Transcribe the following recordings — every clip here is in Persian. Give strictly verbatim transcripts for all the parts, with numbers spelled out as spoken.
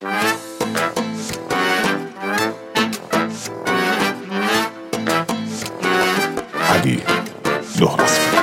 علی لهراسفی.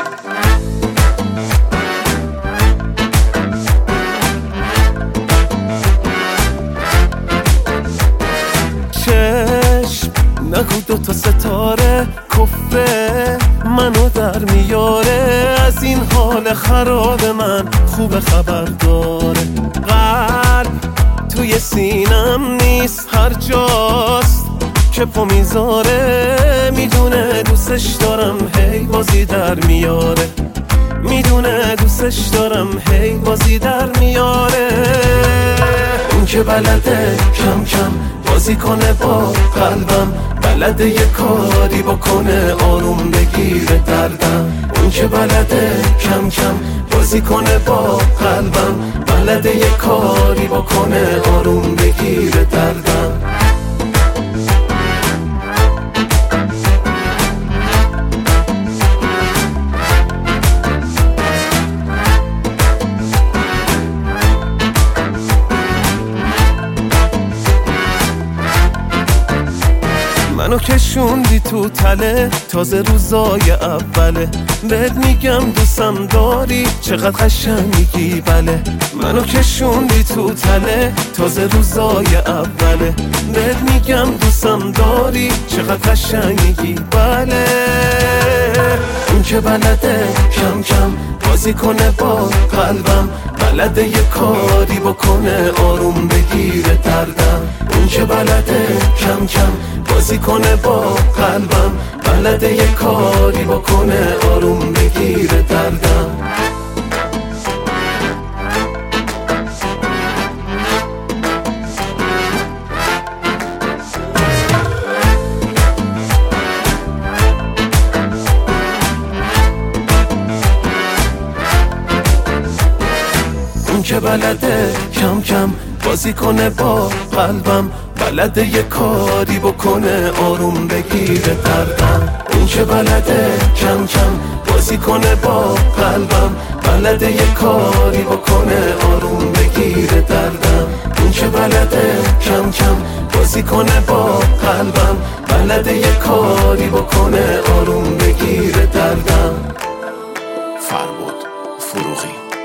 چشم نگو دوتا ستاره کفه منو در میاره، از این حال خراب من خوب خبر داره. قلب توی سینم نیست، هر جاست که پا میذاره، میدونه دوستش دارم هی بازی در میاره، میدونه دوستش دارم هی بازی در میاره. اون که بلده کم کم بازی کنه با قلبم، بلده یه کاری بکنه آروم بگیره دردم. اون که بلده کم کم بازی کنه با قلبم، بلده یه کاری بکنه آروم بگیره دردم. منو کشوندی تو تله تازه روزای اوله، بهت میگم دوستم داری چقدر قشنگی بله. منو کشوندی تو تله تازه روزای اوله، بهت میگم دوستم داری چقدر قشنگی بله. اون که بلده کم کم بازی کنه با قلبم، بلده یه کاری بکنه آروم بگیره دردم. اون که بلده کم کم بازی کنه با قلبم، بلده یه کاری بکنه آروم بگیره دردم. اون که بلده کم کم بازی کنه با قلبم، بلده یه کاری بکنه آروم بگیره دردم. اون که بلده کم کم بازی کنه با قلبم، بلده یه کاری بکنه آروم بگیره دردم. اون که بلده کم کم بازی کنه با قلبم، بلده یه کاری بکنه آروم بگیره دردم. فربود فروغی.